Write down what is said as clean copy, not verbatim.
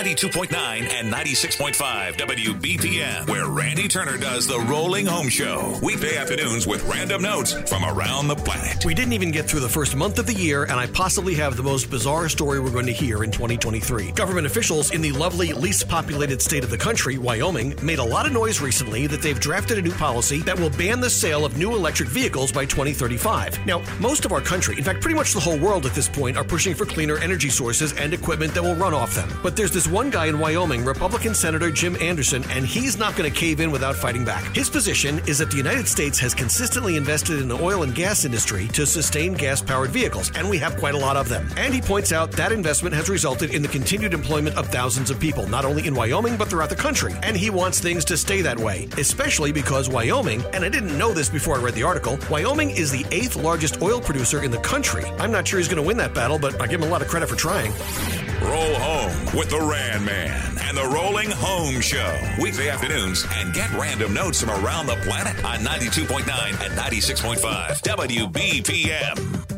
92.9 and 96.5 WBPM, where Randy Turner does the Rolling Home Show. Weekday afternoons with random notes from around the planet. We didn't even get through the first month of the year, and I possibly have the most bizarre story we're going to hear in 2023. Government officials in the lovely, least populated state of the country, Wyoming, made a lot of noise recently that they've drafted a new policy that will ban the sale of new electric vehicles by 2035. Now, most of our country, in fact, pretty much the whole world at this point, are pushing for cleaner energy sources and equipment that will run off them. But there's this one guy in Wyoming, Republican Senator Jim Anderson, and he's not going to cave in without fighting back. His position is that the United States has consistently invested in the oil and gas industry to sustain gas-powered vehicles, and we have quite a lot of them. And he points out that investment has resulted in the continued employment of thousands of people, not only in Wyoming, but throughout the country. And he wants things to stay that way, especially because Wyoming, and I didn't know this before I read the article, Wyoming is the 8th largest oil producer in the country. I'm not sure he's going to win that battle, but I give him a lot of credit for trying. Roll home with the Ran Man and the Rolling Home Show. Weekday afternoons, and get random notes from around the planet on 92.9 and 96.5 WBPM.